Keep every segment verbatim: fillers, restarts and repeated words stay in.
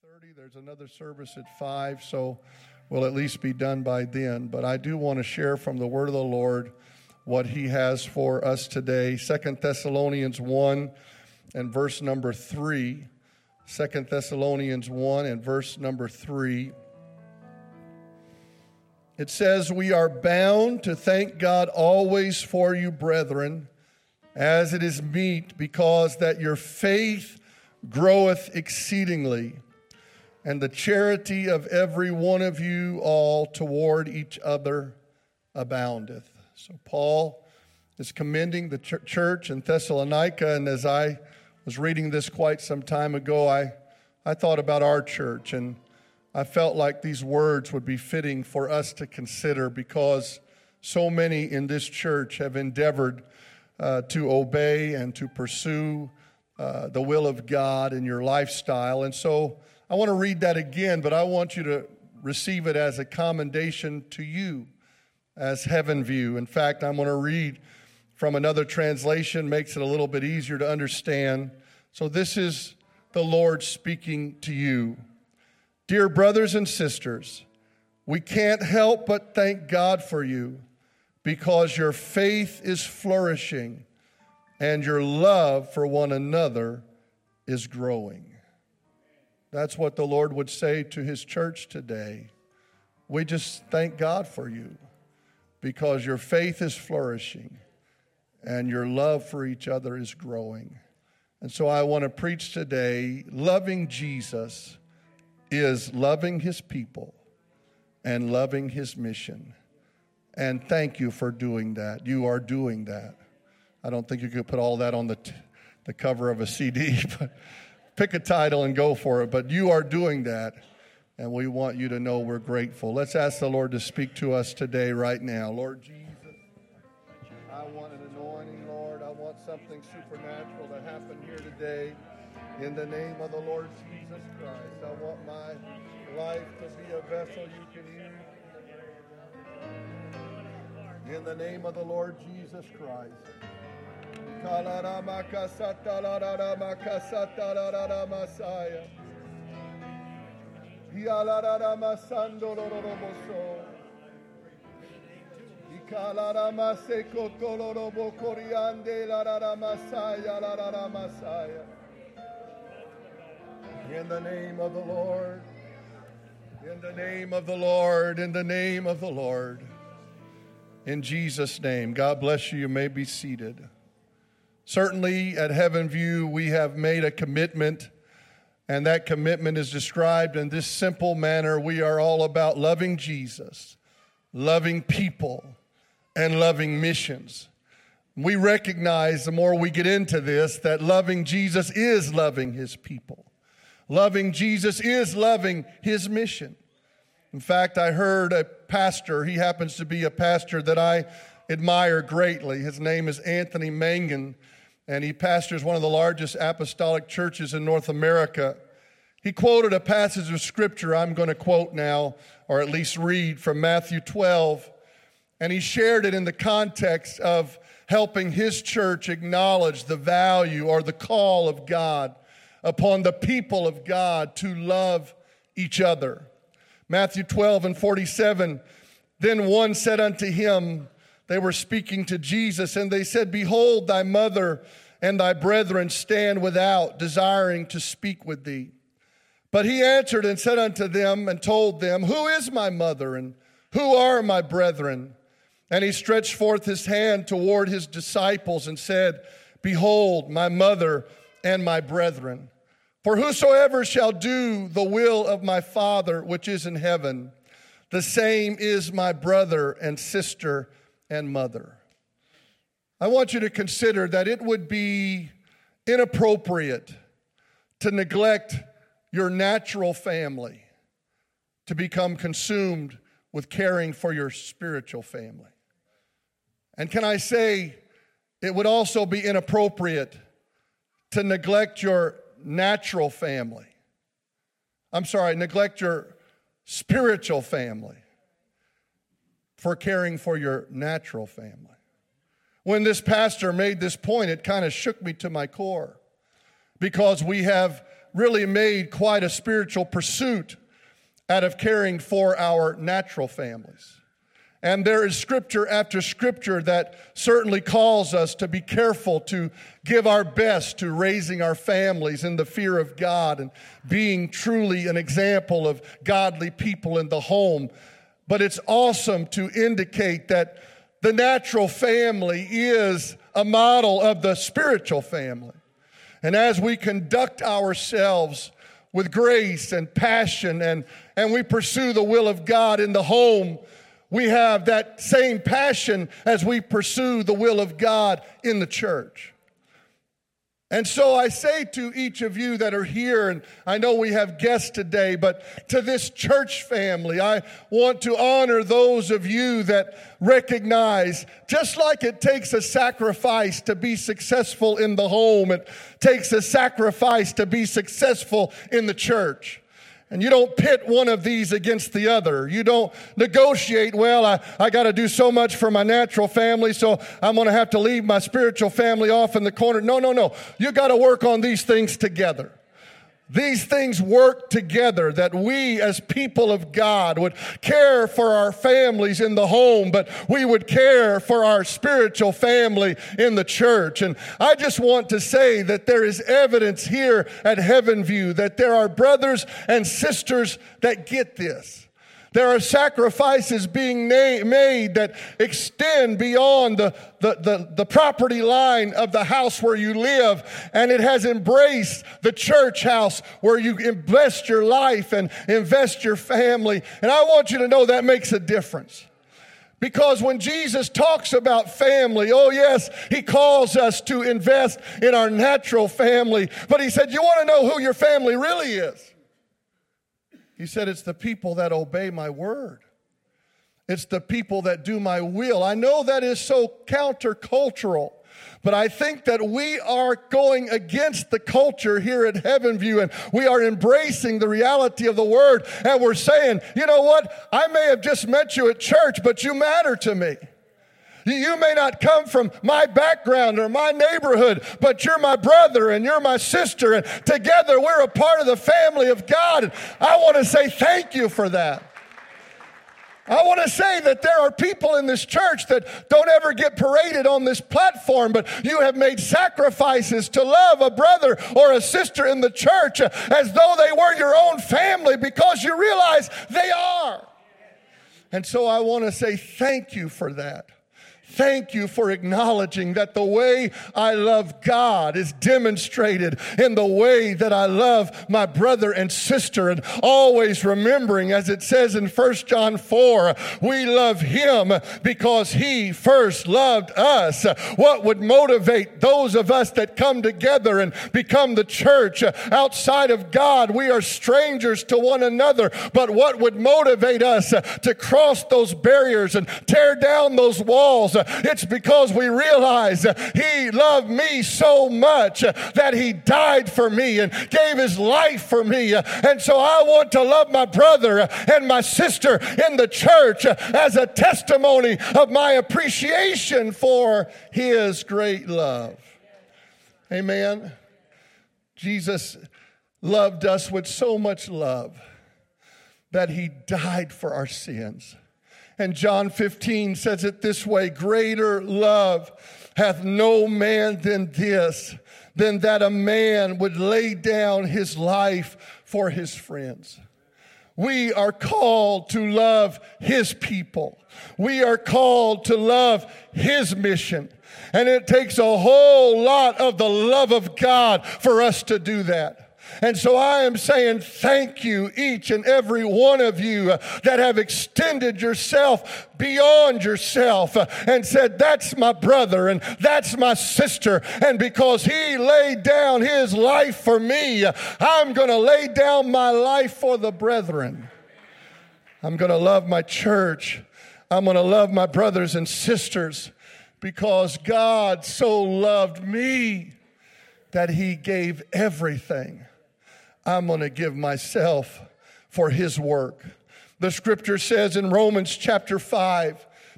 thirty. There's another service at five, so we'll at least be done by then. But I do want to share from the word of the Lord what he has for us today. Second Thessalonians one and verse number three. Second Thessalonians one and verse number three. It says, "We are bound to thank God always for you, brethren, as it is meet, because that your faith groweth exceedingly, and the charity of every one of you all toward each other aboundeth." So Paul is commending the ch- church in Thessalonica, and as I was reading this quite some time ago, I, I thought about our church, and I felt like these words would be fitting for us to consider, because so many in this church have endeavored uh, to obey and to pursue uh, the will of God in your lifestyle. And so I want to read that again, but I want you to receive it as a commendation to you as Heaven View. In fact, I'm going to read from another translation, makes it a little bit easier to understand. So this is the Lord speaking to you. "Dear brothers and sisters, we can't help but thank God for you, because your faith is flourishing and your love for one another is growing." That's what the Lord would say to his church today. We just thank God for you because your faith is flourishing and your love for each other is growing. And so I want to preach today, loving Jesus is loving his people and loving his mission. And thank you for doing that. You are doing that. I don't think you could put all that on the, t- the cover of a C D, but pick a title and go for it. But you are doing that, and we want you to know we're grateful. Let's ask the Lord to speak to us today, right now. Lord Jesus, I want an anointing, Lord. I want something supernatural to happen here today. In the name of the Lord Jesus Christ, I want my life to be a vessel you can use. In the name of the Lord Jesus Christ. In the name of the Lord, in the name of the Lord, in the name of the Lord, in Jesus' name. God bless you. You may be seated. Certainly at Heaven View, we have made a commitment, and that commitment is described in this simple manner. We are all about loving Jesus, loving people, and loving missions. We recognize the more we get into this that loving Jesus is loving his people. Loving Jesus is loving his mission. In fact, I heard a pastor, he happens to be a pastor that I admire greatly. His name is Anthony Mangun, and he pastors one of the largest apostolic churches in North America. He quoted a passage of scripture I'm going to quote now, or at least read, from Matthew twelve, and he shared it in the context of helping his church acknowledge the value or the call of God upon the people of God to love each other. Matthew twelve and forty-seven, "Then one said unto him," they were speaking to Jesus, "and they said, Behold, thy mother and thy brethren stand without, desiring to speak with thee. But he answered and said unto them and told them, Who is my mother and who are my brethren? And he stretched forth his hand toward his disciples and said, Behold, my mother and my brethren. For whosoever shall do the will of my Father which is in heaven, the same is my brother and sister and mother." I want you to consider that it would be inappropriate to neglect your natural family to become consumed with caring for your spiritual family. And can I say, it would also be inappropriate to neglect your natural family. I'm sorry, neglect your spiritual family for caring for your natural family. When this pastor made this point, it kind of shook me to my core, because we have really made quite a spiritual pursuit out of caring for our natural families. And there is scripture after scripture that certainly calls us to be careful to give our best to raising our families in the fear of God and being truly an example of godly people in the home. But it's awesome to indicate that the natural family is a model of the spiritual family. And as we conduct ourselves with grace and passion and, and we pursue the will of God in the home, we have that same passion as we pursue the will of God in the church. And so I say to each of you that are here, and I know we have guests today, but to this church family, I want to honor those of you that recognize, just like it takes a sacrifice to be successful in the home, it takes a sacrifice to be successful in the church. And you don't pit one of these against the other. You don't negotiate, well, I, I got to do so much for my natural family, so I'm going to have to leave my spiritual family off in the corner. No, no, no. You got to work on these things together. These things work together, that we as people of God would care for our families in the home, but we would care for our spiritual family in the church. And I just want to say that there is evidence here at Heaven View that there are brothers and sisters that get this. There are sacrifices being na- made that extend beyond the, the, the, the property line of the house where you live, and it has embraced the church house where you invest your life and invest your family. And I want you to know that makes a difference. Because when Jesus talks about family, oh yes, he calls us to invest in our natural family, but he said, you want to know who your family really is? He said, it's the people that obey my word. It's the people that do my will. I know that is so countercultural, but I think that we are going against the culture here at Heaven View, and we are embracing the reality of the word, and we're saying, you know what? I may have just met you at church, but you matter to me. You may not come from my background or my neighborhood, but you're my brother and you're my sister, and together we're a part of the family of God. And I want to say thank you for that. I want to say that there are people in this church that don't ever get paraded on this platform, but you have made sacrifices to love a brother or a sister in the church as though they were your own family, because you realize they are. And so I want to say thank you for that. Thank you for acknowledging that the way I love God is demonstrated in the way that I love my brother and sister, and always remembering, as it says in First John four, we love him because he first loved us. What would motivate those of us that come together and become the church? Outside of God, we are strangers to one another, but what would motivate us to cross those barriers and tear down those walls? It's because we realize he loved me so much that he died for me and gave his life for me. And so I want to love my brother and my sister in the church as a testimony of my appreciation for his great love. Amen. Jesus loved us with so much love that he died for our sins. And John fifteen says it this way, greater love hath no man than this, than that a man would lay down his life for his friends. We are called to love his people. We are called to love his mission. And it takes a whole lot of the love of God for us to do that. And so I am saying thank you, each and every one of you uh, that have extended yourself beyond yourself uh, and said, that's my brother and that's my sister. And because he laid down his life for me, uh, I'm going to lay down my life for the brethren. I'm going to love my church. I'm going to love my brothers and sisters, because God so loved me that he gave everything. I'm going to give myself for his work. The scripture says in Romans chapter five,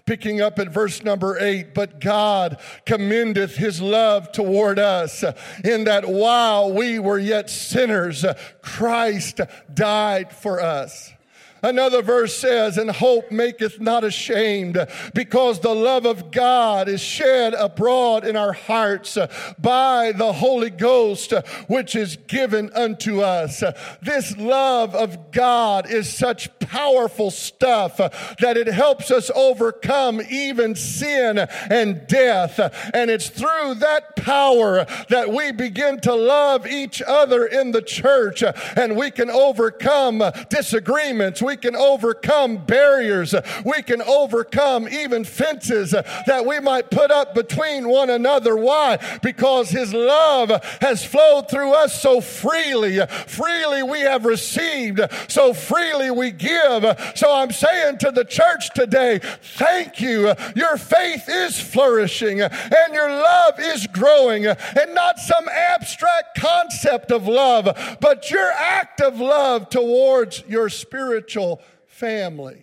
Picking up at verse number eight, but God commendeth his love toward us, in that while we were yet sinners, Christ died for us. Another verse says, and hope maketh not ashamed, because the love of God is shed abroad in our hearts by the Holy Ghost, which is given unto us. This love of God is such powerful stuff that it helps us overcome even sin and death. And it's through that power that we begin to love each other in the church, and we can overcome disagreements. We can overcome barriers. We can overcome even fences that we might put up between one another. Why? Because his love has flowed through us so freely. Freely we have received, so freely we give. So I'm saying to the church today, thank you. Your faith is flourishing and your love is growing, and not some abstract concept of love, but your act of love towards your spiritual family.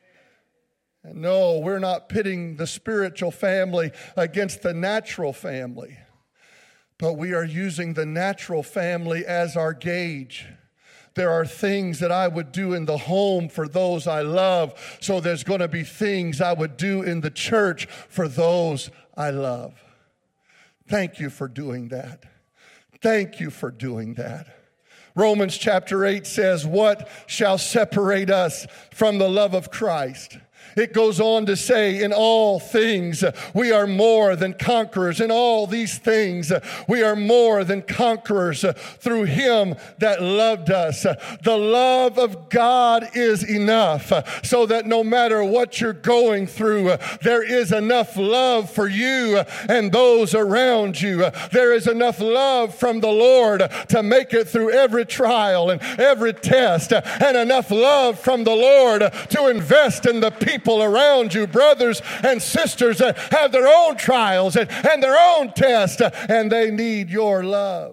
And no, we're not pitting the spiritual family against the natural family, but we are using the natural family as our gauge. There are things that I would do in the home for those I love, so there's going to be things I would do in the church for those I love. Thank you for doing that. Thank you for doing that. Romans chapter eight says, what shall separate us from the love of Christ? It goes on to say, in all things we are more than conquerors. In all these things we are more than conquerors through him that loved us. The love of God is enough, so that no matter what you're going through, there is enough love for you and those around you. There is enough love from the Lord to make it through every trial and every test, and enough love from the Lord to invest in the people around you, brothers and sisters that have their own trials and, and their own tests, and they need your love.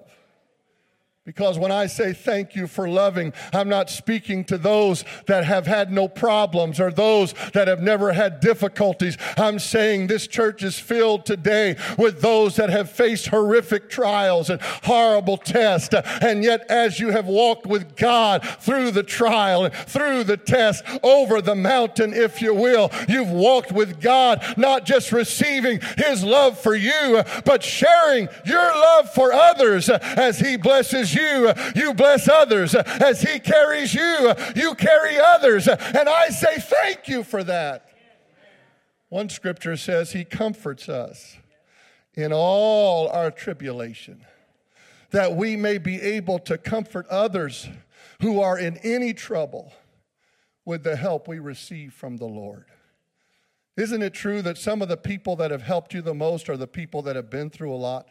Because when I say thank you for loving, I'm not speaking to those that have had no problems or those that have never had difficulties. I'm saying this church is filled today with those that have faced horrific trials and horrible tests. And yet as you have walked with God through the trial and through the test, over the mountain, if you will, you've walked with God, not just receiving his love for you, but sharing your love for others. As he blesses you, you bless others. As he carries you, you carry others. And I say thank you for that. One scripture says he comforts us in all our tribulation, that we may be able to comfort others who are in any trouble with the help we receive from the Lord. Isn't it true that some of the people that have helped you the most are the people that have been through a lot?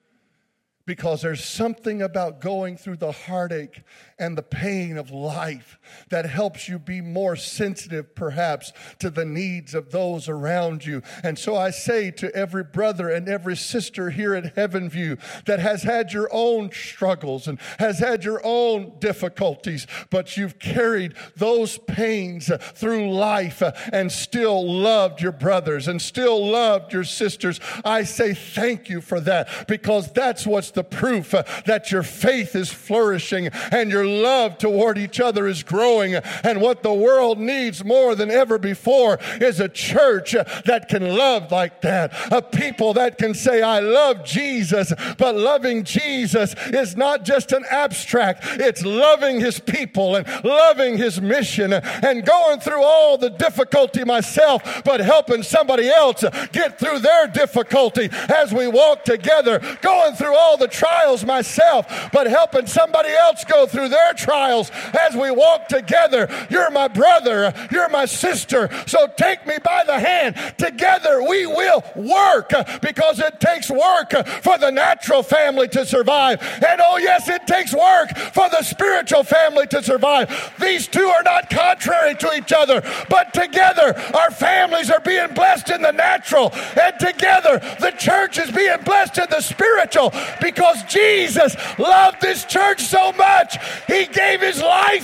Because there's something about going through the heartache and the pain of life that helps you be more sensitive, perhaps, to the needs of those around you. And so I say to every brother and every sister here at Heaven View that has had your own struggles and has had your own difficulties, but you've carried those pains through life and still loved your brothers and still loved your sisters, I say thank you for that, because that's what's the proof uh, that your faith is flourishing and your love toward each other is growing. And what the world needs more than ever before is a church uh, that can love like that. A people that can say, I love Jesus, but loving Jesus is not just an abstract. It's loving his people and loving his mission and going through all the difficulty myself, but helping somebody else get through their difficulty as we walk together, going through all the trials myself, but helping somebody else go through their trials as we walk together. You're my brother, you're my sister, so take me by the hand. Together we will work, because it takes work for the natural family to survive. And oh yes, it takes work for the spiritual family to survive. These two are not contrary to each other, but together our families are being blessed in the natural, and together the church is being blessed in the spiritual, because Jesus loved this church so much, he gave his life for his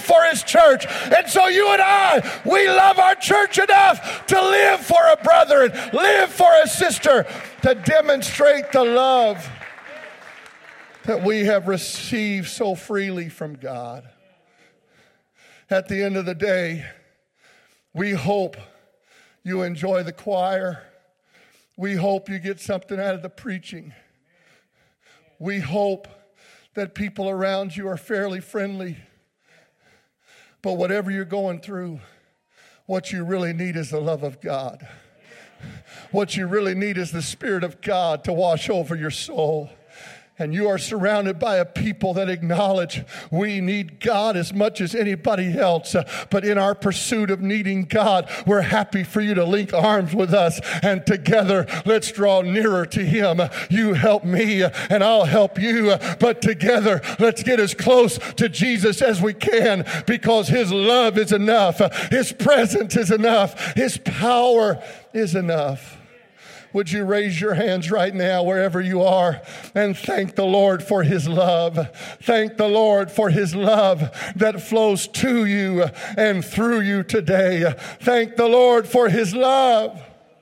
church. And so you and I, we love our church enough to live for a brother and live for a sister, to demonstrate the love that we have received so freely from God. At the end of the day, we hope you enjoy the choir. We hope you get something out of the preaching. We hope that people around you are fairly friendly. But whatever you're going through, what you really need is the love of God. What you really need is the Spirit of God to wash over your soul. And you are surrounded by a people that acknowledge we need God as much as anybody else. But in our pursuit of needing God, we're happy for you to link arms with us. And together, let's draw nearer to Him. You help me and I'll help you. But together, let's get as close to Jesus as we can, because His love is enough. His presence is enough. His power is enough. Would you raise your hands right now wherever you are and thank the Lord for His love. Thank the Lord for His love that flows to you and through you today. Thank the Lord for His love.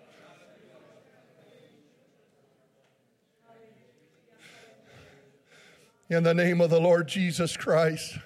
In the name of the Lord Jesus Christ.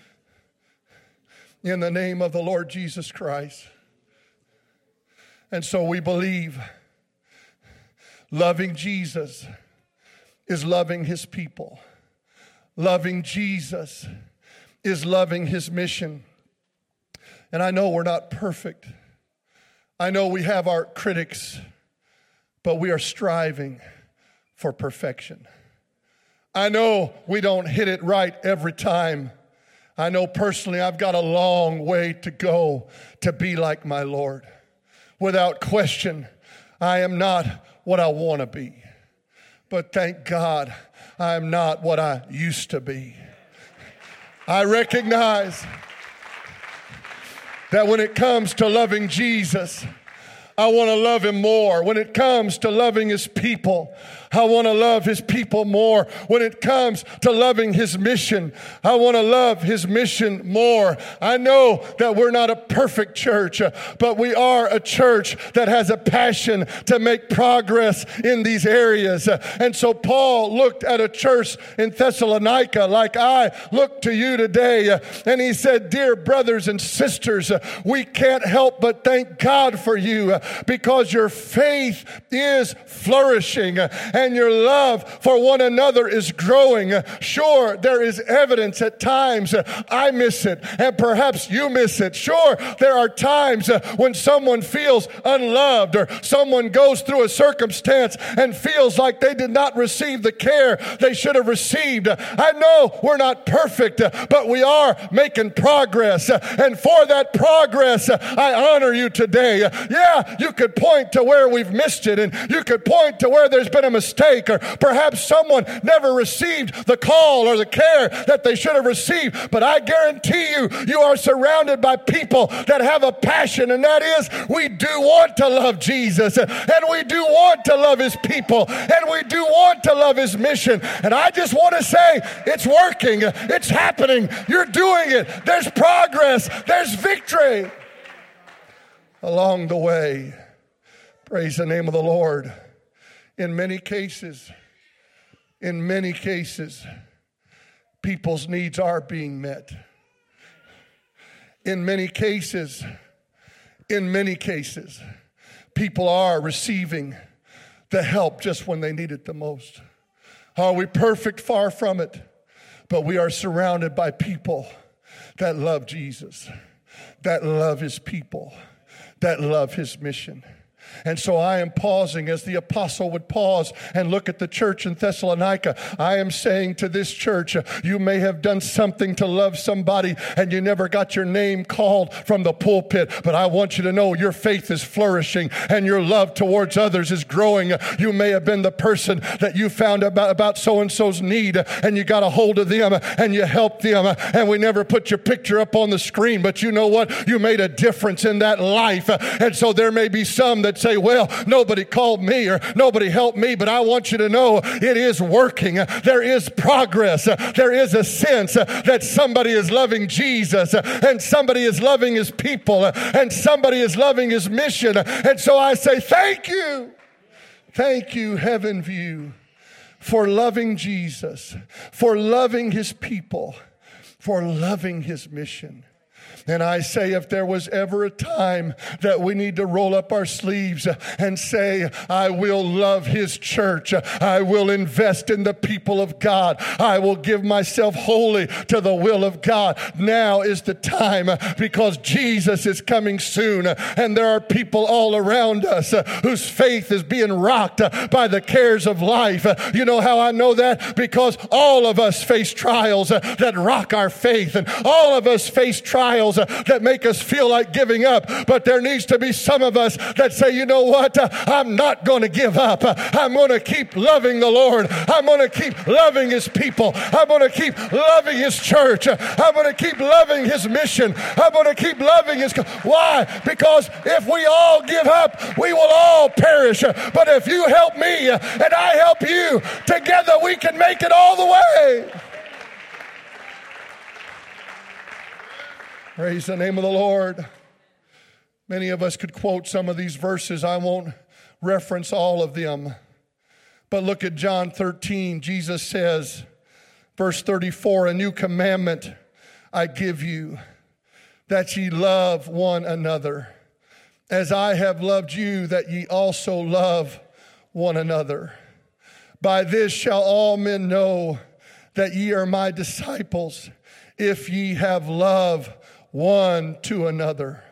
In the name of the Lord Jesus Christ. And so we believe loving Jesus is loving His people. Loving Jesus is loving His mission. And I know we're not perfect. I know we have our critics, but we are striving for perfection. I know we don't hit it right every time. I know personally I've got a long way to go to be like my Lord. Without question, I am not what I want to be. But thank God, I am not what I used to be. I recognize that when it comes to loving Jesus, I want to love Him more. When it comes to loving His people, I want to love His people more. When it comes to loving His mission, I want to love His mission more. I know that we're not a perfect church, but we are a church that has a passion to make progress in these areas. And so Paul looked at a church in Thessalonica like I look to you today. And he said, dear brothers and sisters, we can't help but thank God for you, because your faith is flourishing and your love for one another is growing. Sure, there is evidence at times I miss it, and perhaps you miss it. Sure, there are times when someone feels unloved, or someone goes through a circumstance and feels like they did not receive the care they should have received. I know we're not perfect, but we are making progress. And for that progress, I honor you today. Yeah, you could point to where we've missed it, and you could point to where there's been a mistake, or perhaps someone never received the call or the care that they should have received. But I guarantee you, you are surrounded by people that have a passion, and that is, we do want to love Jesus, and we do want to love His people, and we do want to love His mission. And I just want to say, it's working, it's happening, you're doing it, there's progress, there's victory along the way. Praise the name of the Lord. In many cases, in many cases, people's needs are being met. In many cases, in many cases, people are receiving the help just when they need it the most. Are we perfect? Far from it. But we are surrounded by people that love Jesus, that love His people, that love His mission. And so I am pausing as the apostle would pause and look at the church in Thessalonica. I am saying to this church, you may have done something to love somebody and you never got your name called from the pulpit, but I want you to know your faith is flourishing and your love towards others is growing. You may have been the person that you found about, about so-and-so's need, and you got a hold of them and you helped them, and we never put your picture up on the screen, but you know what? You made a difference in that life. And so there may be some that that say, well, nobody called me or nobody helped me, but I want you to know it is working. There is progress. There is a sense that somebody is loving Jesus and somebody is loving his people and somebody is loving his mission. And so I say, thank you. Thank you, Heaven View, for loving Jesus, for loving his people, for loving his mission. And I say, if there was ever a time that we need to roll up our sleeves and say, I will love his church. I will invest in the people of God. I will give myself wholly to the will of God. Now is the time, because Jesus is coming soon. And there are people all around us whose faith is being rocked by the cares of life. You know how I know that? Because all of us face trials that rock our faith. And all of us face trials that make us feel like giving up. But there needs to be some of us that say, you know what? I'm not going to give up. I'm going to keep loving the Lord. I'm going to keep loving his people. I'm going to keep loving his church. I'm going to keep loving his mission. I'm going to keep loving his... Why? Because if we all give up, we will all perish. But if you help me and I help you, together we can make it all the way. Praise the name of the Lord. Many of us could quote some of these verses. I won't reference all of them. But look at John thirteen. Jesus says, verse thirty-four, a new commandment I give you, that ye love one another. As I have loved you, that ye also love one another. By this shall all men know that ye are my disciples, if ye have love one to another.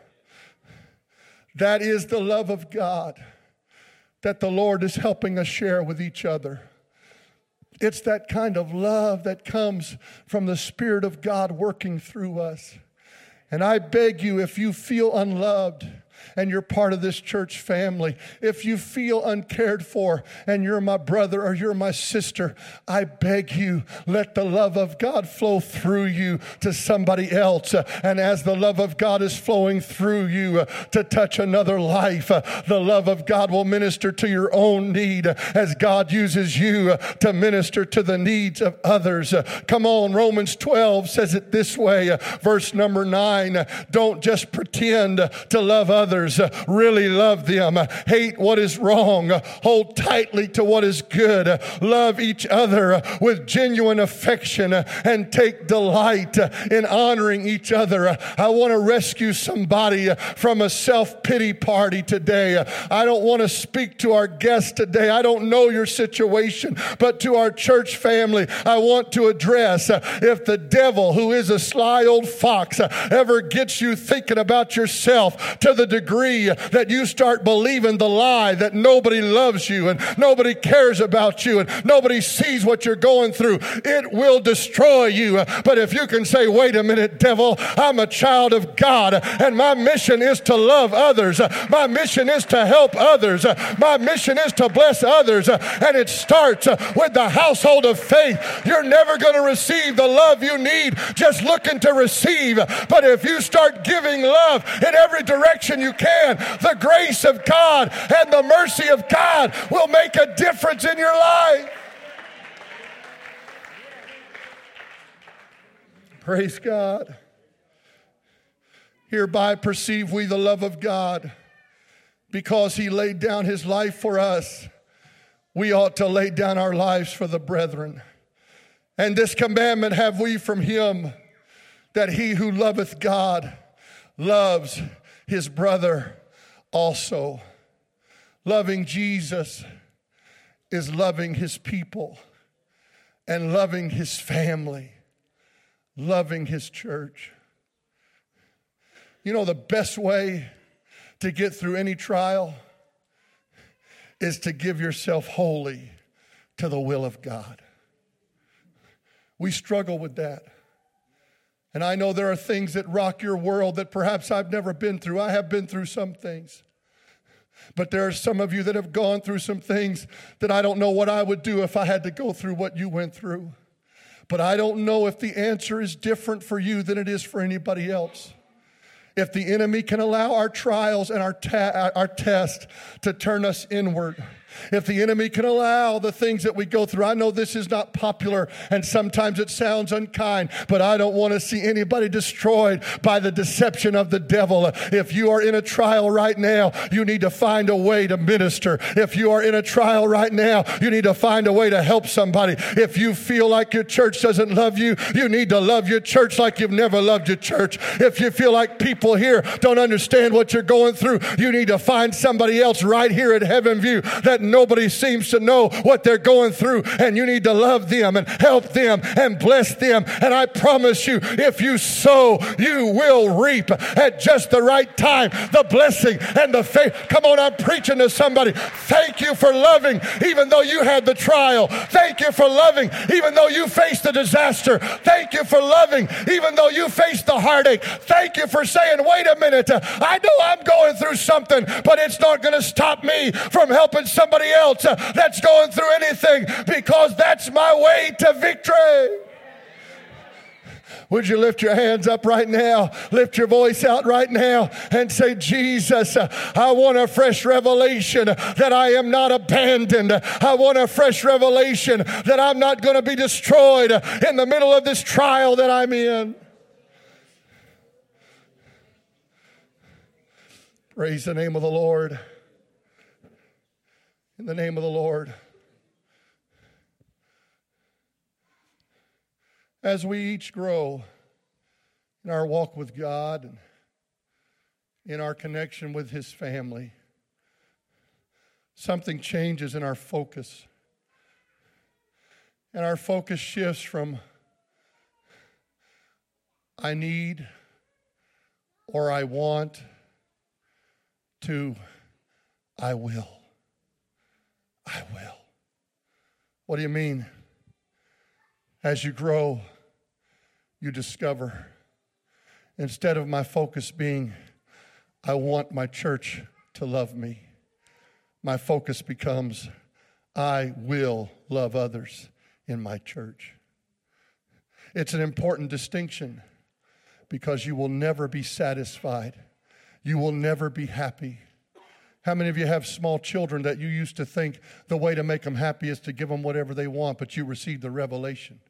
That is the love of God that the Lord is helping us share with each other. It's that kind of love that comes from the Spirit of God working through us. And I beg you, if you feel unloved and you're part of this church family, if you feel uncared for and you're my brother or you're my sister, I beg you, let the love of God flow through you to somebody else. And as the love of God is flowing through you to touch another life, the love of God will minister to your own need as God uses you to minister to the needs of others. Come on, Romans twelve says it this way, verse number nine, don't just pretend to love others. Others, really love them. Hate what is wrong. Hold tightly to what is good. Love each other with genuine affection and take delight in honoring each other. I want to rescue somebody from a self-pity party today. I don't want to speak to our guests today. I don't know your situation, but to our church family, I want to address, if the devil, who is a sly old fox, ever gets you thinking about yourself to the degree that you start believing the lie that nobody loves you and nobody cares about you and nobody sees what you're going through, it will destroy you. But if you can say, wait a minute, devil, I'm a child of God and my mission is to love others. My mission is to help others. My mission is to bless others. And it starts with the household of faith. You're never going to receive the love you need just looking to receive. But if you start giving love in every direction you can, the grace of God and the mercy of God will make a difference in your life. Praise God. Hereby perceive we the love of God, because he laid down his life for us. We ought to lay down our lives for the brethren. And this commandment have we from him, that he who loveth God loves his brother also. Loving Jesus is loving his people and loving his family, loving his church. You know, the best way to get through any trial is to give yourself wholly to the will of God. We struggle with that. And I know there are things that rock your world that perhaps I've never been through. I have been through some things. But there are some of you that have gone through some things that I don't know what I would do if I had to go through what you went through. But I don't know if the answer is different for you than it is for anybody else. If the enemy can allow our trials and our, ta- our tests to turn us inward, if the enemy can allow the things that we go through, I know this is not popular and sometimes it sounds unkind, but I don't want to see anybody destroyed by the deception of the devil. If you are in a trial right now, you need to find a way to minister. If you are in a trial right now, you need to find a way to help somebody. If you feel like your church doesn't love you, you need to love your church like you've never loved your church. If you feel like people here don't understand what you're going through, you need to find somebody else right here at Heaven View that nobody seems to know what they're going through, and you need to love them and help them and bless them. And I promise you, if you sow, you will reap at just the right time the blessing and the faith. Come on, I'm preaching to somebody. Thank you for loving even though you had the trial. Thank you for loving even though you faced the disaster. Thank you for loving even though you faced the heartache. Thank you for saying, wait a minute, I know I'm going through something, but it's not going to stop me from helping somebody else that's going through anything, because that's my way to victory. Would you lift your hands up right now? Lift your voice out right now and say, Jesus, I want a fresh revelation that I am not abandoned. I want a fresh revelation that I'm not going to be destroyed in the middle of this trial that I'm in. Praise the name of the Lord. In the name of the Lord. As we each grow in our walk with God and in our connection with His family, something changes in our focus. And our focus shifts from I need or I want to I will. I will. What do you mean? As you grow, you discover, instead of my focus being, I want my church to love me, my focus becomes, I will love others in my church. It's an important distinction because you will never be satisfied. You will never be happy. How many of you have small children that you used to think the way to make them happy is to give them whatever they want, but you received the revelation?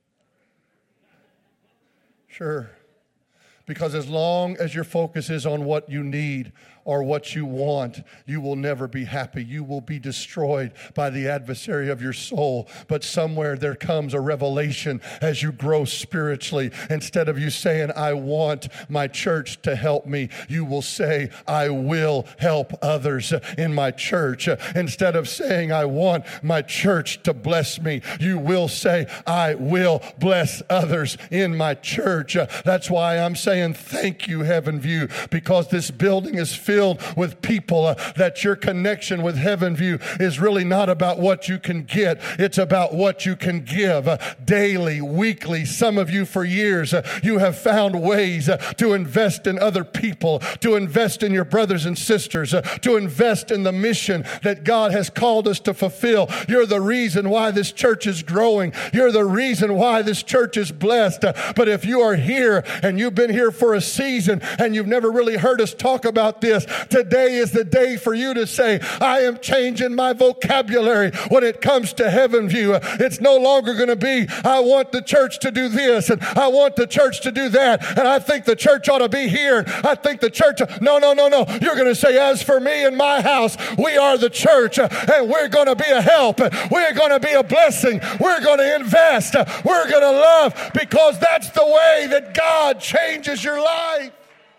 Sure. Because as long as your focus is on what you need or what you want, you will never be happy. You will be destroyed by the adversary of your soul. But somewhere there comes a revelation as you grow spiritually. Instead of you saying, I want my church to help me, you will say, I will help others in my church. Instead of saying, I want my church to bless me, you will say, I will bless others in my church. That's why I'm saying, thank you, Heaven View, because this building is filled with people uh, that your connection with Heaven View is really not about what you can get. It's about what you can give uh, daily, weekly. Some of you for years, uh, you have found ways uh, to invest in other people, to invest in your brothers and sisters, uh, to invest in the mission that God has called us to fulfill. You're the reason why this church is growing. You're the reason why this church is blessed. Uh, but if you are here and you've been here for a season and you've never really heard us talk about this, today is the day for you to say, I am changing my vocabulary when it comes to Heaven View. It's no longer going to be, I want the church to do this and I want the church to do that and I think the church ought to be here. I think the church, no, no, no, no. You're going to say, as for me and my house, we are the church and we're going to be a help. We're going to be a blessing. We're going to invest. We're going to love, because that's the way that God changes your life.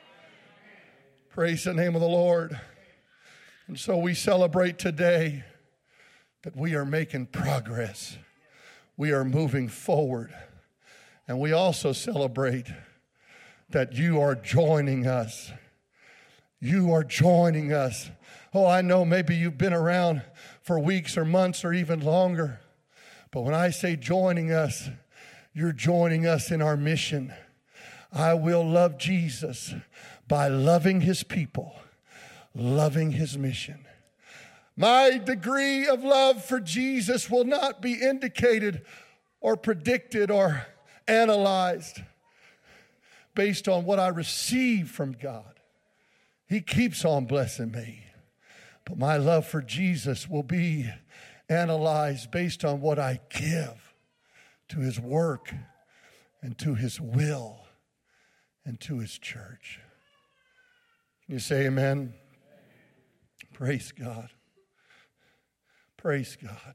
Praise the name of the Lord. And so we celebrate today that we are making progress. We are moving forward. And we also celebrate that you are joining us. You are joining us. Oh, I know maybe you've been around for weeks or months or even longer. But when I say joining us, you're joining us in our mission. I will love Jesus by loving His people, loving His mission. My degree of love for Jesus will not be indicated or predicted or analyzed based on what I receive from God. He keeps on blessing me. But my love for Jesus will be analyzed based on what I give to his work and to his will and to his church. Can you say amen? Praise God. Praise God.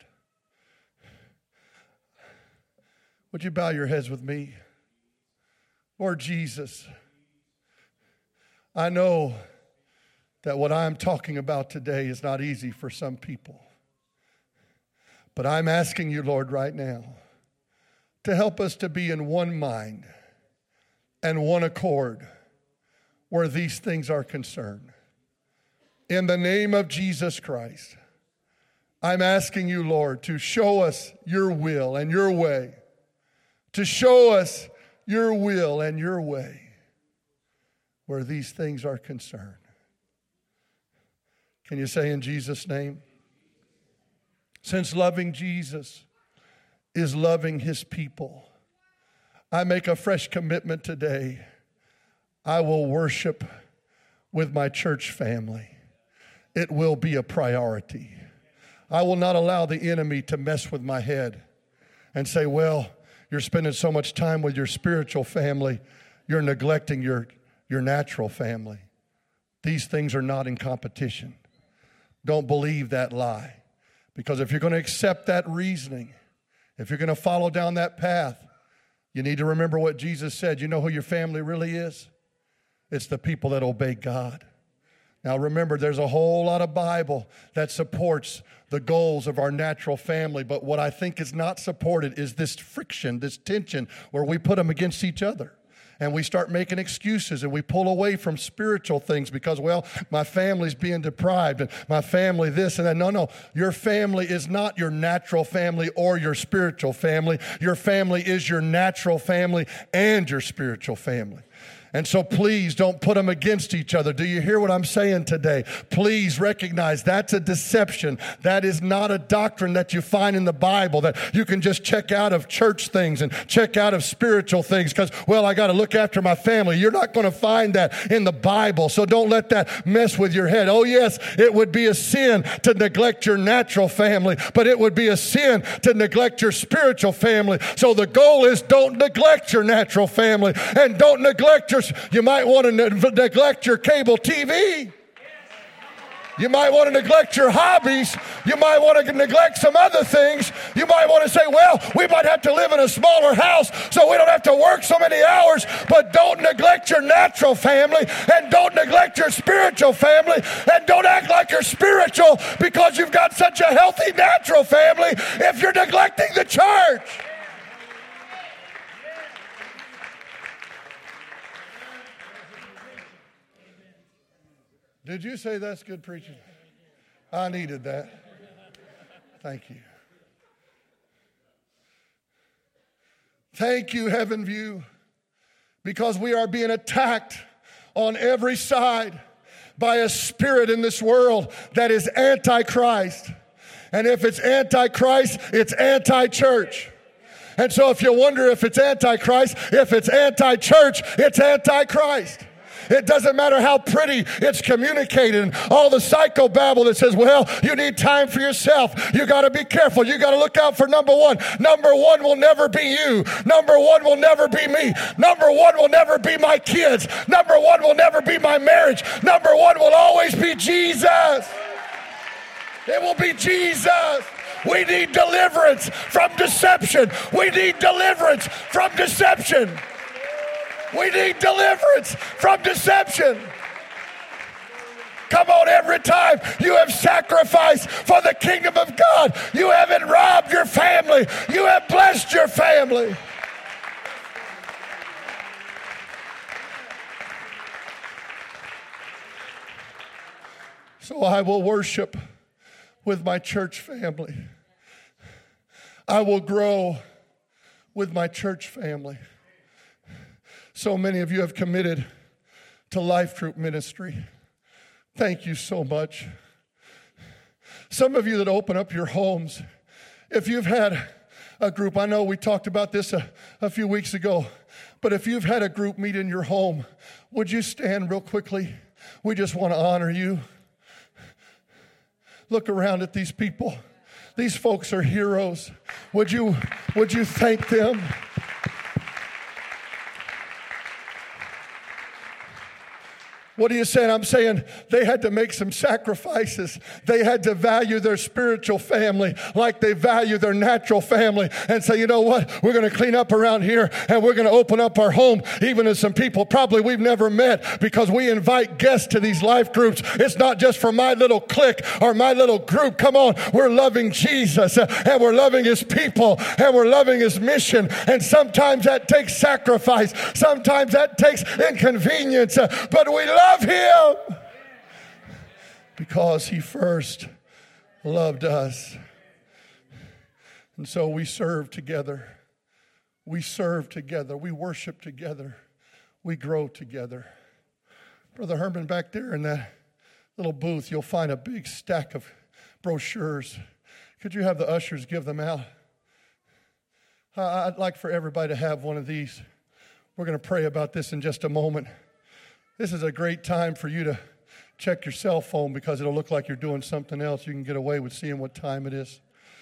Would you bow your heads with me? Lord Jesus, I know that what I'm talking about today is not easy for some people. But I'm asking you, Lord, right now, to help us to be in one mind and one accord where these things are concerned. In the name of Jesus Christ, I'm asking you, Lord, to show us your will and your way. To show us your will and your way where these things are concerned. Can you say in Jesus' name? Since loving Jesus is loving his people, I make a fresh commitment today. I will worship with my church family. It will be a priority. I will not allow the enemy to mess with my head and say, well, you're spending so much time with your spiritual family, you're neglecting your, your natural family. These things are not in competition. Don't believe that lie. Because if you're going to accept that reasoning, if you're going to follow down that path, you need to remember what Jesus said. You know who your family really is? It's the people that obey God. Now remember, there's a whole lot of Bible that supports the goals of our natural family, but what I think is not supported is this friction, this tension, where we put them against each other. And we start making excuses and we pull away from spiritual things because, well, my family's being deprived and my family this and that. No, no, your family is not your natural family or your spiritual family. Your family is your natural family and your spiritual family. And so please don't put them against each other. Do you hear what I'm saying today? Please recognize that's a deception. That is not a doctrine that you find in the Bible that you can just check out of church things and check out of spiritual things because, well, I got to look after my family. You're not going to find that in the Bible. So don't let that mess with your head. Oh, yes, it would be a sin to neglect your natural family, but it would be a sin to neglect your spiritual family. So the goal is don't neglect your natural family and don't neglect your You might want to ne- neglect your cable T V. You might want to neglect your hobbies. You might want to neglect some other things. You might want to say, well, we might have to live in a smaller house so we don't have to work so many hours. But don't neglect your natural family and don't neglect your spiritual family and don't act like you're spiritual because you've got such a healthy natural family if you're neglecting the church. Did you say that's good preaching? I needed that. Thank you. Thank you, Heaven View, because we are being attacked on every side by a spirit in this world that is anti-Christ. And if it's anti-Christ, it's anti-church. And so if you wonder if it's anti-Christ, if it's anti-church, it's anti-Christ. It doesn't matter how pretty it's communicated and all the psychobabble that says, well, you need time for yourself. You got to be careful. You got to look out for number one. Number one will never be you. Number one will never be me. Number one will never be my kids. Number one will never be my marriage. Number one will always be Jesus. It will be Jesus. We need deliverance from deception. We need deliverance from deception. We need deliverance from deception. Come on, every time you have sacrificed for the kingdom of God, you haven't robbed your family. You have blessed your family. So I will worship with my church family. I will grow with my church family. So many of you have committed to Life Group Ministry. Thank you so much. Some of you that open up your homes, if you've had a group, I know we talked about this a, a few weeks ago, But if you've had a group meet in your home, would you stand real quickly? We just want to honor you. Look around at these people. These folks are heroes. Would you, would you thank them? What are you saying? I'm saying they had to make some sacrifices. They had to value their spiritual family like they value their natural family and say, you know what? We're going to clean up around here and we're going to open up our home even to some people probably we've never met, because we invite guests to these life groups. It's not just for my little clique or my little group. Come on. We're loving Jesus and we're loving his people and we're loving his mission. And sometimes that takes sacrifice. Sometimes that takes inconvenience. But we love Love him because he first loved us. And so we serve together. We serve together. We worship together. We grow together. Brother Herman, back there in that little booth, you'll find a big stack of brochures. Could you have the ushers give them out? I'd like for everybody to have one of these. We're going to pray about this in just a moment. This is a great time for you to check your cell phone because it'll look like you're doing something else. You can get away with seeing what time it is.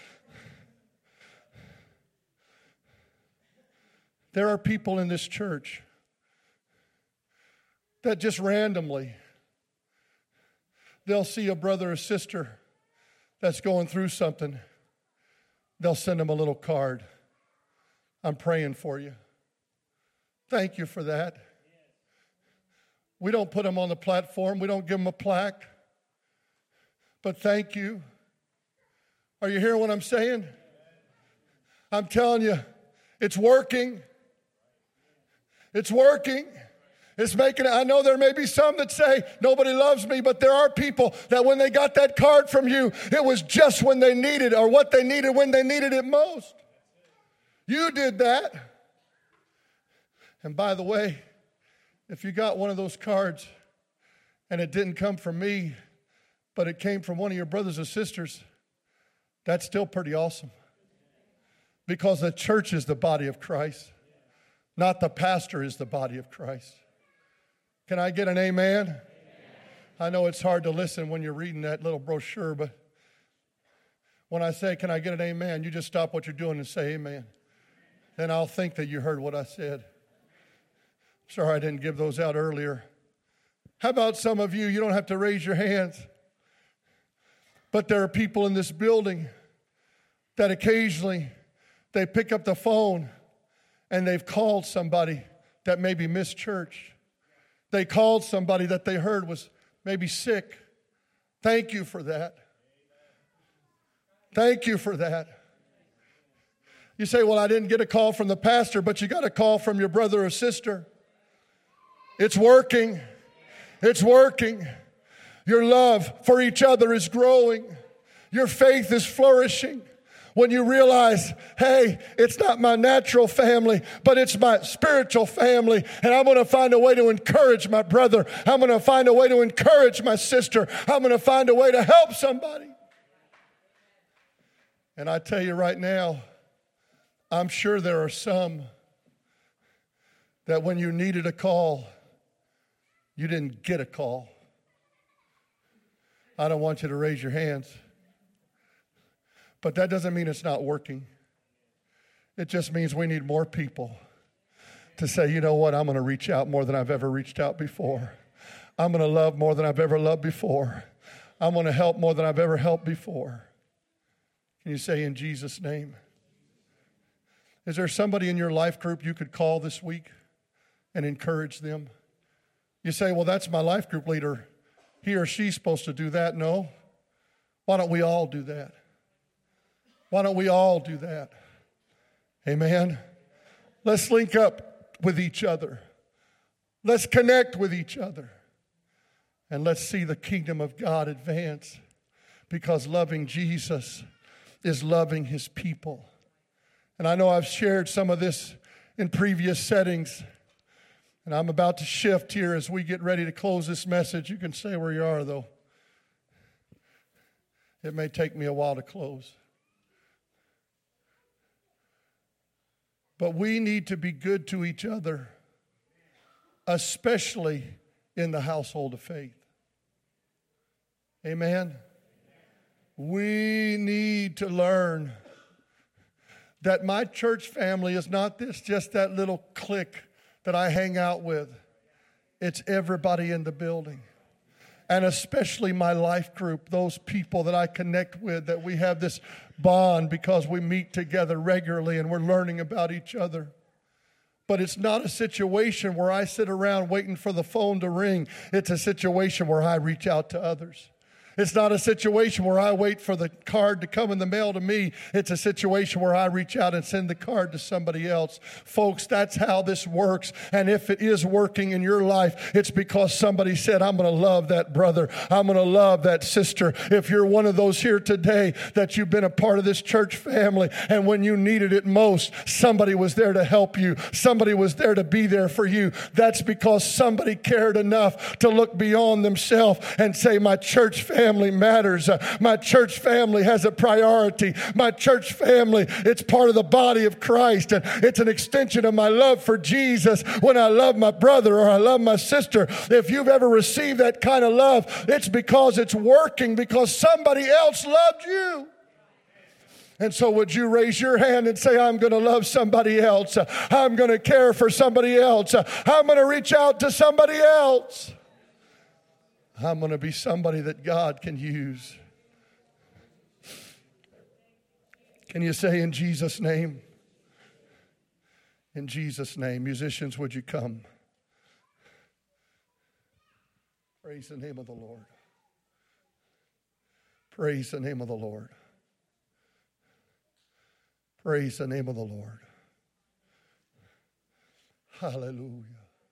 There are people in this church that just randomly, they'll see a brother or sister that's going through something. They'll send them a little card. I'm praying for you. Thank you for that. We don't put them on the platform. We don't give them a plaque. But thank you. Are you hearing what I'm saying? I'm telling you, it's working. It's working. It's making it. I know there may be some that say, nobody loves me, but there are people that when they got that card from you, it was just when they needed or what they needed when they needed it most. You did that. And by the way, if you got one of those cards and it didn't come from me, but it came from one of your brothers or sisters, that's still pretty awesome. Because the church is the body of Christ, not the pastor is the body of Christ. Can I get an amen? Amen? I know it's hard to listen when you're reading that little brochure, but when I say, can I get an amen, you just stop what you're doing and say amen. Then I'll think that you heard what I said. Sorry I didn't give those out earlier. How about some of you, you don't have to raise your hands, but there are people in this building that occasionally they pick up the phone and they've called somebody that maybe missed church. They called somebody that they heard was maybe sick. Thank you for that. Thank you for that. You say, well, I didn't get a call from the pastor, but you got a call from your brother or sister. It's working. It's working. Your love for each other is growing. Your faith is flourishing. When you realize, hey, it's not my natural family, but it's my spiritual family, and I'm going to find a way to encourage my brother. I'm going to find a way to encourage my sister. I'm going to find a way to help somebody. And I tell you right now, I'm sure there are some that when you needed a call, you didn't get a call. I don't want you to raise your hands. But that doesn't mean it's not working. It just means we need more people to say, you know what, I'm going to reach out more than I've ever reached out before. I'm going to love more than I've ever loved before. I'm going to help more than I've ever helped before. Can you say in Jesus' name? Is there somebody in your life group you could call this week and encourage them? You say, well, that's my life group leader. He or she's supposed to do that. No. Why don't we all do that? Why don't we all do that? Amen. Let's link up with each other. Let's connect with each other. And let's see the kingdom of God advance. Because loving Jesus is loving his people. And I know I've shared some of this in previous settings. And I'm about to shift here as we get ready to close this message. You can stay where you are, though. It may take me a while to close. But we need to be good to each other especially in the household of faith. Amen. We need to learn that my church family is not this just that little clique that I hang out with. It's everybody in the building. And especially my life group, those people that I connect with, that we have this bond because we meet together regularly and we're learning about each other. But it's not a situation where I sit around waiting for the phone to ring. It's a situation where I reach out to others. It's not a situation where I wait for the card to come in the mail to me. It's a situation where I reach out and send the card to somebody else. Folks, that's how this works. And if it is working in your life, it's because somebody said, I'm going to love that brother. I'm going to love that sister. If you're one of those here today that you've been a part of this church family, and when you needed it most, somebody was there to help you. Somebody was there to be there for you. That's because somebody cared enough to look beyond themselves and say, my church family family matters. Uh, my church family has a priority. My church family, it's part of the body of Christ. And it's an extension of my love for Jesus when I love my brother or I love my sister. If you've ever received that kind of love, it's because it's working, because somebody else loved you. And so would you raise your hand and say, I'm going to love somebody else. Uh, I'm going to care for somebody else. Uh, I'm going to reach out to somebody else. I'm going to be somebody that God can use. Can you say in Jesus' name? In Jesus' name. Musicians, would you come? Praise the name of the Lord. Praise the name of the Lord. Praise the name of the Lord. Hallelujah.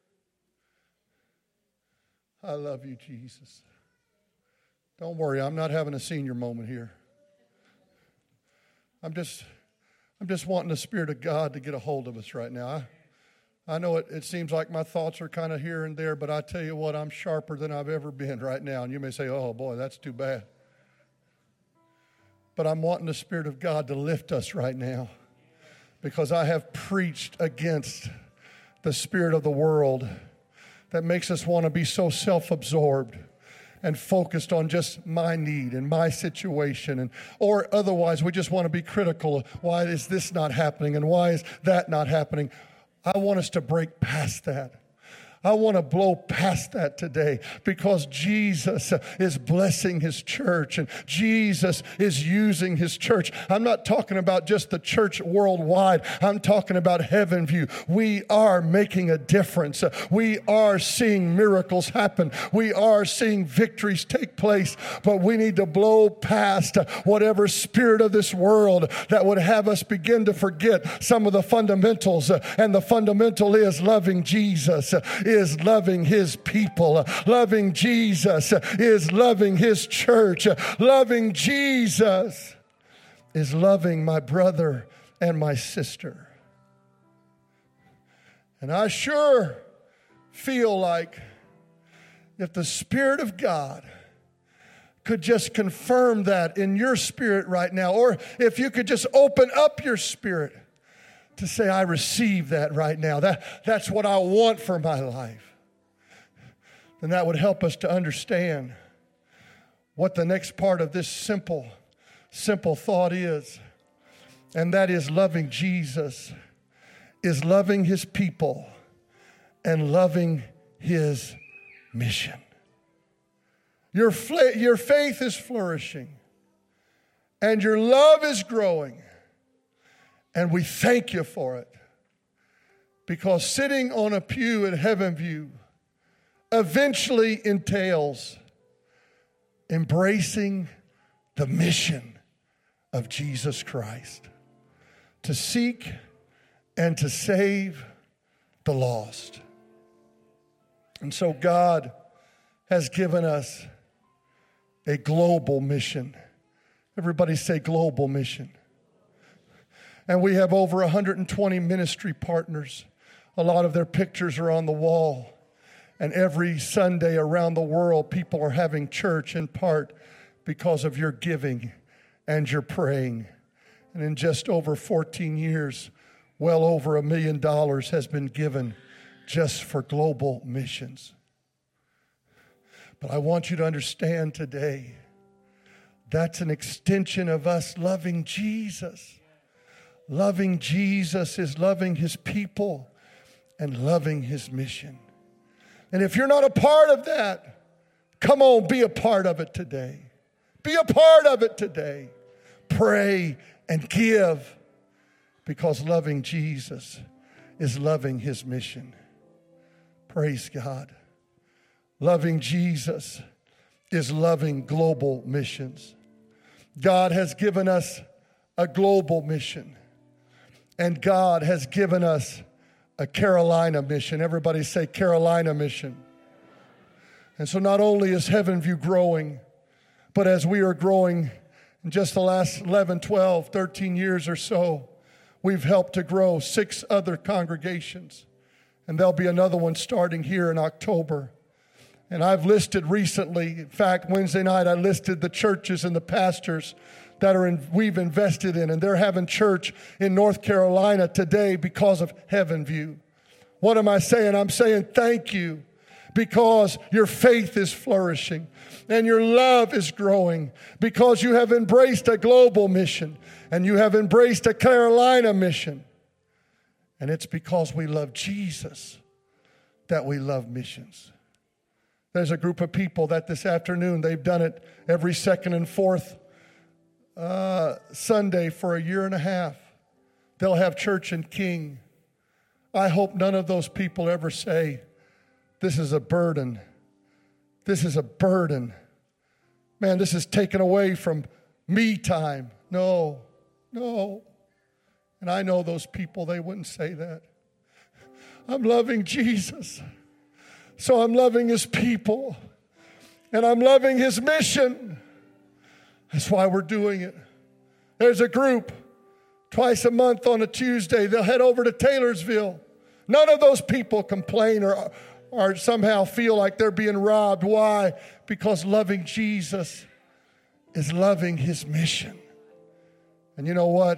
I love you, Jesus. Don't worry, I'm not having a senior moment here. I'm just, I'm just wanting the Spirit of God to get a hold of us right now. I, I know it, it seems like my thoughts are kind of here and there, but I tell you what, I'm sharper than I've ever been right now. And you may say, oh boy, that's too bad. But I'm wanting the Spirit of God to lift us right now, because I have preached against the spirit of the world that makes us want to be so self-absorbed and focused on just my need and my situation. And or otherwise, we just want to be critical of why is this not happening and why is that not happening. I want us to break past that. I want to blow past that today, because Jesus is blessing His church and Jesus is using His church. I'm not talking about just the church worldwide. I'm talking about Heaven View. We are making a difference. We are seeing miracles happen. We are seeing victories take place, but we need to blow past whatever spirit of this world that would have us begin to forget some of the fundamentals. And the fundamental is loving Jesus, is loving His people. Loving Jesus is loving His church. Loving Jesus is loving my brother and my sister. And I sure feel like if the Spirit of God could just confirm that in your spirit right now, or if you could just open up your spirit to say, I receive that right now. That, that's what I want for my life. Then that would help us to understand what the next part of this simple, simple thought is. And that is loving Jesus, is loving His people, and loving His mission. Your, fl- your faith is flourishing, and your love is growing. And we thank you for it, because sitting on a pew at Heaven View eventually entails embracing the mission of Jesus Christ, to seek and to save the lost. And so God has given us a global mission. Everybody say global mission. And we have over one hundred twenty ministry partners. A lot of their pictures are on the wall. And every Sunday around the world, people are having church in part because of your giving and your praying. And in just over fourteen years, well over a million dollars has been given just for global missions. But I want you to understand today, that's an extension of us loving Jesus. Loving Jesus is loving his people and loving his mission. And if you're not a part of that, come on, be a part of it today. Be a part of it today. Pray and give, because loving Jesus is loving his mission. Praise God. Loving Jesus is loving global missions. God has given us a global mission, and God has given us a Carolina mission. Everybody say Carolina mission. And so not only is Heaven View growing, but as we are growing in just the last eleven, twelve, thirteen years or so, we've helped to grow six other congregations. And there'll be another one starting here in October. And I've listed recently, in fact, Wednesday night, I listed the churches and the pastors that are in, we've invested in. And they're having church in North Carolina today because of Heaven View. What am I saying? I'm saying thank you, because your faith is flourishing and your love is growing, because you have embraced a global mission and you have embraced a Carolina mission. And it's because we love Jesus that we love missions. There's a group of people that this afternoon, they've done it every second and fourth uh, Sunday for a year and a half. They'll have church in King. I hope none of those people ever say, this is a burden. This is a burden. Man, this is taken away from me time. No, no. And I know those people, they wouldn't say that. I'm loving Jesus. So I'm loving his people. And I'm loving his mission. That's why we're doing it. There's a group twice a month on a Tuesday. They'll head over to Taylorsville. None of those people complain or, or somehow feel like they're being robbed. Why? Because loving Jesus is loving his mission. And you know what?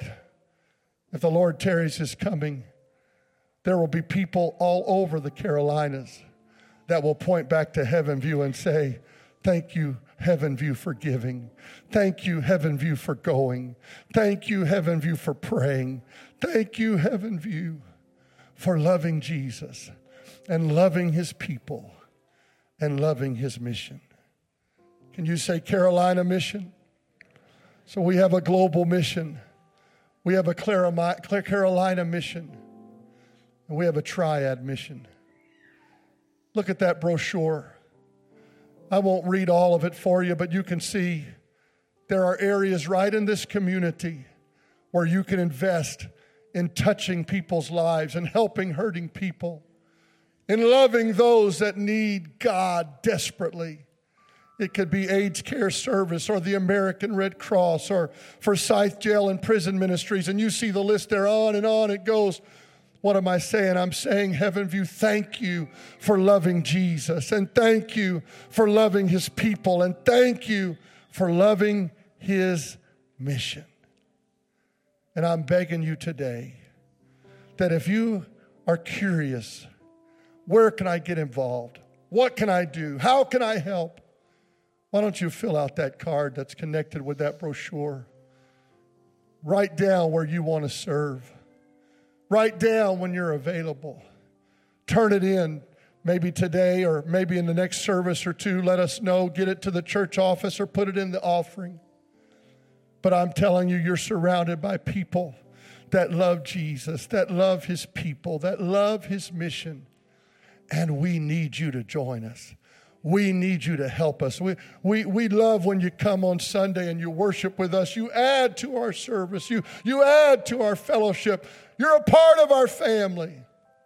If the Lord tarries his coming, there will be people all over the Carolinas that will point back to Heaven View and say, thank you, Heaven View, for giving. Thank you, Heaven View, for going. Thank you, Heaven View, for praying. Thank you, Heaven View, for loving Jesus and loving his people and loving his mission. Can you say Carolina mission? So we have a global mission. We have a Carolina mission. And we have a triad mission. Look at that brochure. I won't read all of it for you, but you can see there are areas right in this community where you can invest in touching people's lives and helping hurting people, in loving those that need God desperately. It could be AIDS Care Service or the American Red Cross or Forsyth Jail and Prison Ministries. And you see the list there, on and on it goes. What am I saying? I'm saying, Heaven View, thank you for loving Jesus. And thank you for loving his people. And thank you for loving his mission. And I'm begging you today that if you are curious, where can I get involved? What can I do? How can I help? Why don't you fill out that card that's connected with that brochure? Write down where you want to serve. Write down when you're available. Turn it in maybe today or maybe in the next service or two. Let us know. Get it to the church office or put it in the offering. But I'm telling you, you're surrounded by people that love Jesus, that love his people, that love his mission. And we need you to join us. We need you to help us. We, we, we love when you come on Sunday and you worship with us. You add to our service. You, you add to our fellowship. You're a part of our family.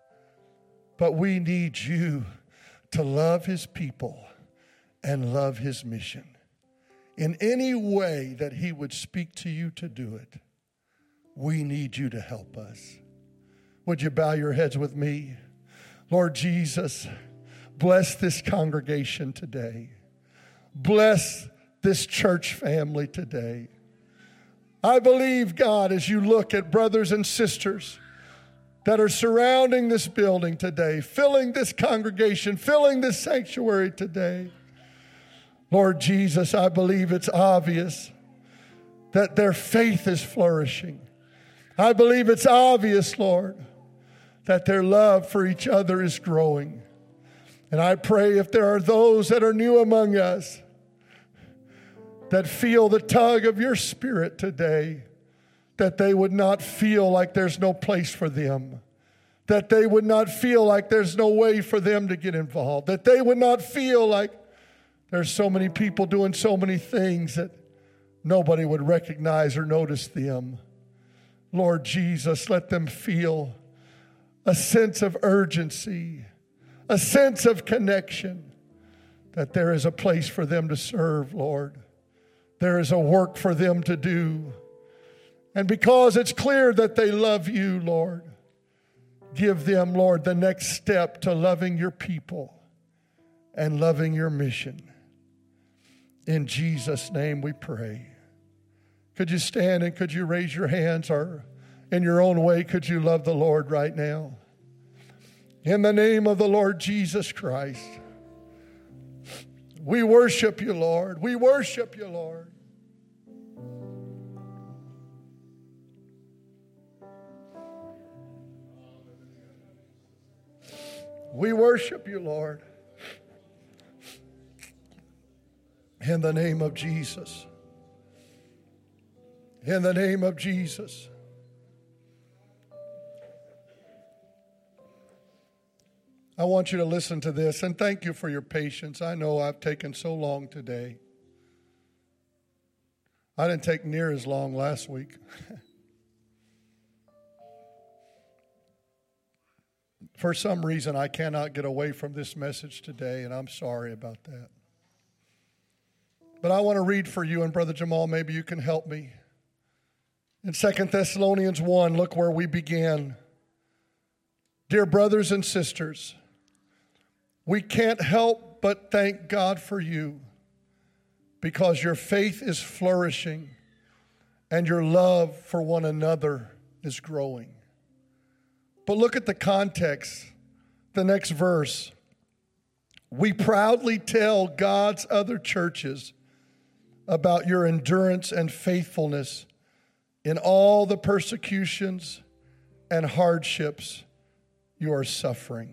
But we need you to love his people and love his mission. In any way that he would speak to you to do it, we need you to help us. Would you bow your heads with me? Lord Jesus, bless this congregation today. Bless this church family today. I believe, God, as you look at brothers and sisters that are surrounding this building today, filling this congregation, filling this sanctuary today. Lord Jesus, I believe it's obvious that their faith is flourishing. I believe it's obvious, Lord, that their love for each other is growing. And I pray if there are those that are new among us that feel the tug of your Spirit today, that they would not feel like there's no place for them, that they would not feel like there's no way for them to get involved, that they would not feel like there's so many people doing so many things that nobody would recognize or notice them. Lord Jesus, let them feel a sense of urgency, a sense of connection, that there is a place for them to serve, Lord. There is a work for them to do. And because it's clear that they love you, Lord, give them, Lord, the next step to loving your people and loving your mission. In Jesus' name we pray. Could you stand and could you raise your hands, or in your own way, could you love the Lord right now? In the name of the Lord Jesus Christ, we worship you, Lord. We worship you, Lord. We worship you, Lord. In the name of Jesus. In the name of Jesus. I want you to listen to this, and thank you for your patience. I know I've taken so long today. I didn't take near as long last week. For some reason, I cannot get away from this message today, and I'm sorry about that. But I want to read for you, and Brother Jamal, maybe you can help me. In Second Thessalonians one, look where we began. Dear brothers and sisters, we can't help but thank God for you, because your faith is flourishing and your love for one another is growing. But look at the context, the next verse. We proudly tell God's other churches about your endurance and faithfulness in all the persecutions and hardships you are suffering.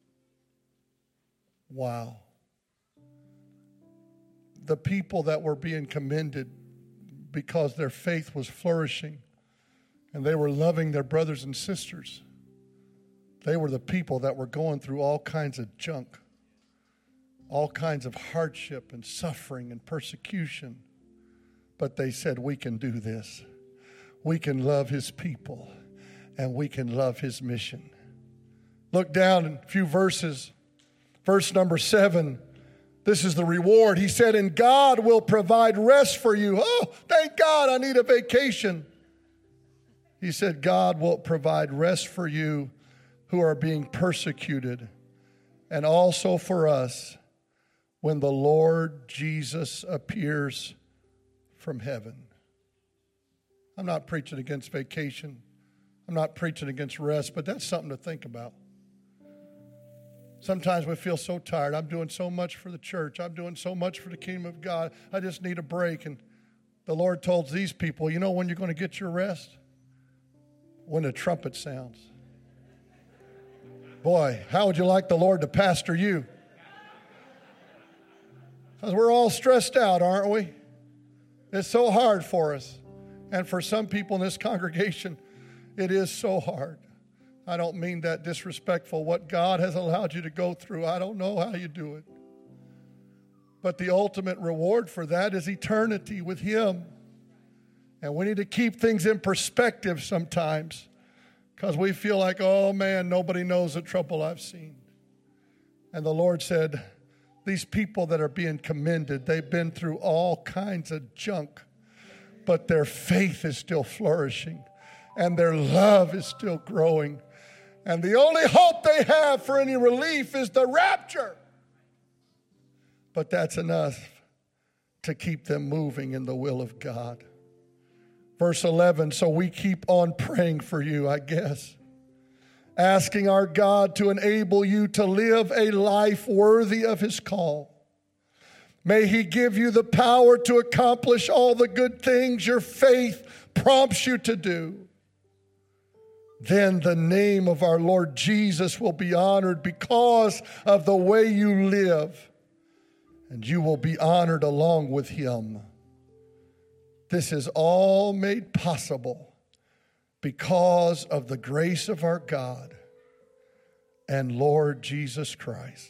Wow. The people that were being commended because their faith was flourishing and they were loving their brothers and sisters, they were the people that were going through all kinds of junk, all kinds of hardship and suffering and persecution. But they said, we can do this. We can love his people and we can love his mission. Look down in a few verses. Verse number seven. This is the reward. He said, and God will provide rest for you. Oh, thank God, I need a vacation. He said, God will provide rest for you who are being persecuted, and also for us when the Lord Jesus appears from heaven. I'm not preaching against vacation. I'm not preaching against rest, but that's something to think about. Sometimes we feel so tired. I'm doing so much for the church. I'm doing so much for the kingdom of God. I just need a break. And the Lord told these people, you know when you're going to get your rest? When the trumpet sounds. Boy, how would you like the Lord to pastor you? Because we're all stressed out, aren't we? It's so hard for us. And for some people in this congregation, it is so hard. I don't mean that disrespectful. What God has allowed you to go through, I don't know how you do it. But the ultimate reward for that is eternity with him. And we need to keep things in perspective sometimes, because we feel like, oh man, nobody knows the trouble I've seen. And the Lord said, these people that are being commended, they've been through all kinds of junk, but their faith is still flourishing and their love is still growing. And the only hope they have for any relief is the rapture. But that's enough to keep them moving in the will of God. Verse eleven, so we keep on praying for you, I guess. asking our God to enable you to live a life worthy of His call. May He give you the power to accomplish all the good things your faith prompts you to do. Then the name of our Lord Jesus will be honored because of the way you live, and you will be honored along with Him. This is all made possible because of the grace of our God and Lord Jesus Christ.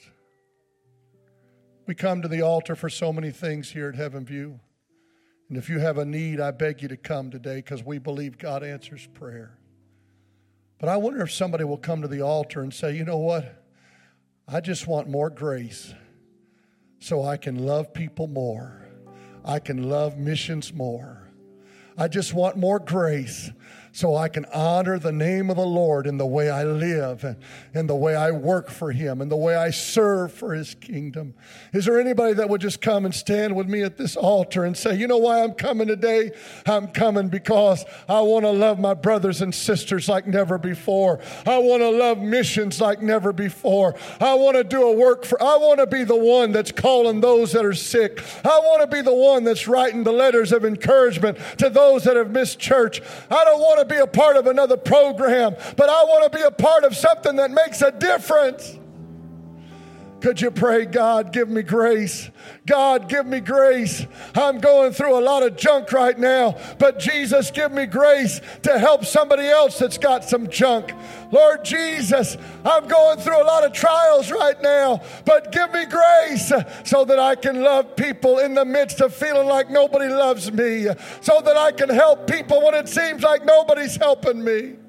We come to the altar for so many things here at Heaven View. And if you have a need, I beg you to come today because we believe God answers prayer. But I wonder if somebody will come to the altar and say, you know what? I just want more grace so I can love people more. I can love missions more. I just want more grace so I can honor the name of the Lord in the way I live and in the way I work for Him and the way I serve for His kingdom. Is there anybody that would just come and stand with me at this altar and say, you know why I'm coming today? I'm coming because I want to love my brothers and sisters like never before. I want to love missions like never before. I want to do a work for, I want to be the one that's calling those that are sick. I want to be the one that's writing the letters of encouragement to those that have missed church. I don't want to be a part of another program, but I want to be a part of something that makes a difference. Could you pray, God, give me grace? God, give me grace. I'm going through a lot of junk right now, but Jesus, give me grace to help somebody else that's got some junk. Lord Jesus, I'm going through a lot of trials right now, but give me grace so that I can love people in the midst of feeling like nobody loves me, so that I can help people when it seems like nobody's helping me.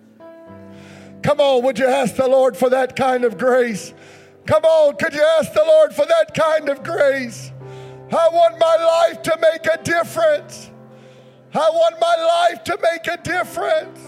Come on, would you ask the Lord for that kind of grace? Come on, could you ask the Lord for that kind of grace? I want my life to make a difference. I want my life to make a difference.